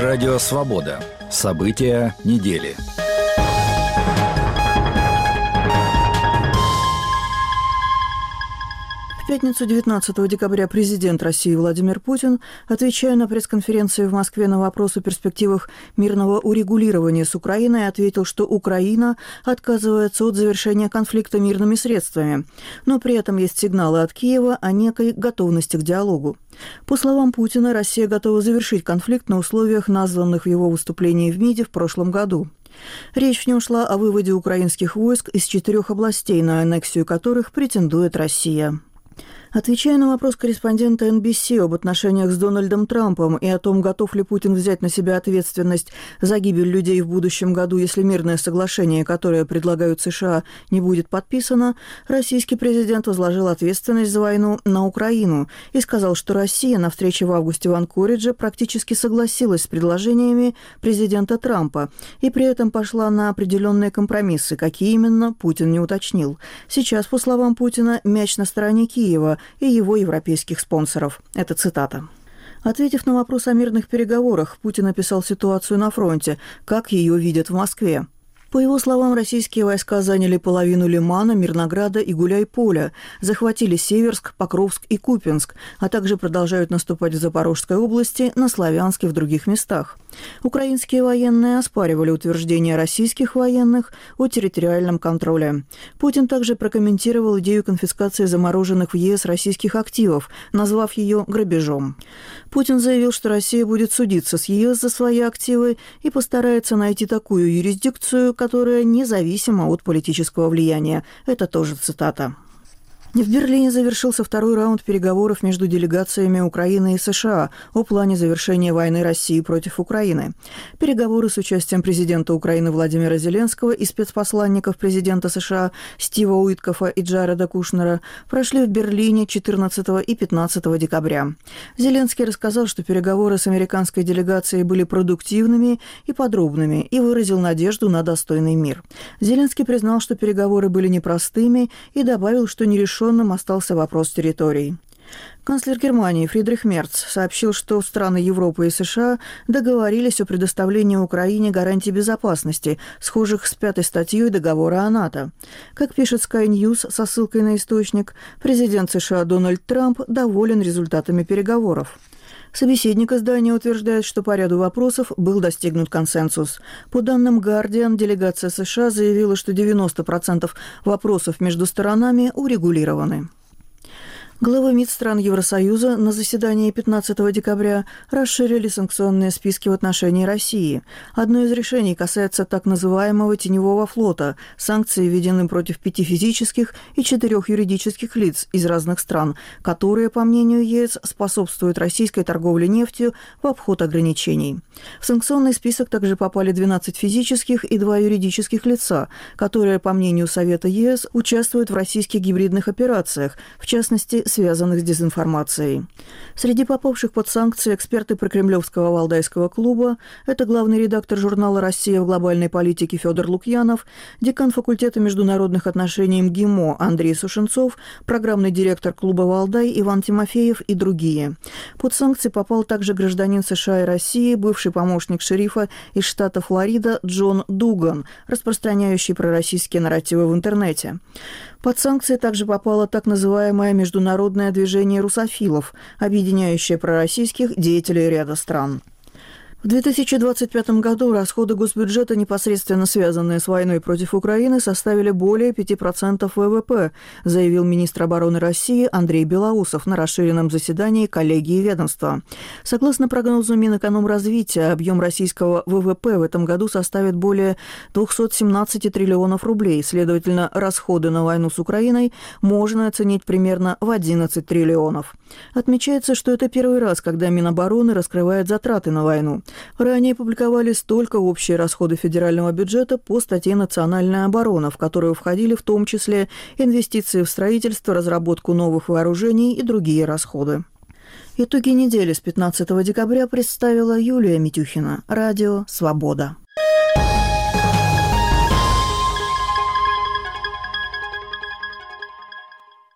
Радио «Свобода». События недели. В пятницу 19 декабря президент России Владимир Путин, отвечая на пресс-конференции в Москве на вопрос о перспективах мирного урегулирования с Украиной, ответил, что Украина отказывается от завершения конфликта мирными средствами, но при этом есть сигналы от Киева о некой готовности к диалогу. По словам Путина, Россия готова завершить конфликт на условиях, названных в его выступлении в МИДе в прошлом году. Речь в нем шла о выводе украинских войск из 4 областей, на аннексию которых претендует Россия. Отвечая на вопрос корреспондента NBC об отношениях с Дональдом Трампом и о том, готов ли Путин взять на себя ответственность за гибель людей в будущем году, если мирное соглашение, которое предлагают США, не будет подписано, российский президент возложил ответственность за войну на Украину и сказал, что Россия на встрече в августе в Анкоридже практически согласилась с предложениями президента Трампа и при этом пошла на определенные компромиссы. Какие именно, Путин не уточнил. Сейчас, по словам Путина, мяч на стороне Киева и его европейских спонсоров. Это цитата. Ответив на вопрос о мирных переговорах, Путин описал ситуацию на фронте, как ее видят в Москве. По его словам, российские войска заняли половину Лимана, Мирнограда и Гуляйполя, захватили Северск, Покровск и Купянск, а также продолжают наступать в Запорожской области, на Славянске и в других местах. Украинские военные оспаривали утверждения российских военных о территориальном контроле. Путин также прокомментировал идею конфискации замороженных в ЕС российских активов, назвав ее грабежом. Путин заявил, что Россия будет судиться с ЕС за свои активы и постарается найти такую юрисдикцию, которая независима от политического влияния. Это тоже цитата. В Берлине завершился второй раунд переговоров между делегациями Украины и США о плане завершения войны России против Украины. Переговоры с участием президента Украины Владимира Зеленского и спецпосланников президента США Стива Уиткофа и Джареда Кушнера прошли в Берлине 14 и 15 декабря. Зеленский рассказал, что переговоры с американской делегацией были продуктивными и подробными и выразил надежду на достойный мир. Зеленский признал, что переговоры были непростыми и добавил, что нерешенным остался вопрос территорий. Канцлер Германии Фридрих Мерц сообщил, что страны Европы и США договорились о предоставлении Украине гарантий безопасности, схожих с 5-й статьей договора о НАТО. Как пишет Sky News со ссылкой на источник, президент США Дональд Трамп доволен результатами переговоров. Собеседник издания утверждает, что по ряду вопросов был достигнут консенсус. По данным Guardian, делегация США заявила, что 90% вопросов между сторонами урегулированы. Главы МИД стран Евросоюза на заседании 15 декабря расширили санкционные списки в отношении России. Одно из решений касается так называемого теневого флота. Санкции введены против 5 физических и 4 юридических лиц из разных стран, которые, по мнению ЕС, способствуют российской торговле нефтью в обход ограничений. В санкционный список также попали 12 физических и 2 юридических лица, которые, по мнению Совета ЕС, участвуют в российских гибридных операциях, в частности, связанных с дезинформацией. Среди попавших под санкции эксперты прокремлевского Валдайского клуба – это главный редактор журнала «Россия в глобальной политике» Федор Лукьянов, декан факультета международных отношений МГИМО Андрей Сушенцов, программный директор клуба «Валдай» Иван Тимофеев и другие. Под санкции попал также гражданин США и России, бывший помощник шерифа из штата Флорида Джон Дуган, распространяющий пророссийские нарративы в интернете. Под санкции также попало так называемое международное движение русофилов, объединяющее пророссийских деятелей ряда стран. В 2025 году расходы госбюджета, непосредственно связанные с войной против Украины, составили более 5% ВВП, заявил министр обороны России Андрей Белоусов на расширенном заседании коллегии ведомства. Согласно прогнозу Минэкономразвития, объем российского ВВП в этом году составит более 217 триллионов рублей. Следовательно, расходы на войну с Украиной можно оценить примерно в 11 триллионов. Отмечается, что это первый раз, когда Минобороны раскрывает затраты на войну. Ранее публиковались только общие расходы федерального бюджета по статье «Национальная оборона», в которую входили в том числе инвестиции в строительство, разработку новых вооружений и другие расходы. Итоги недели с 15 декабря представила Юлия Митюхина. Радио «Свобода».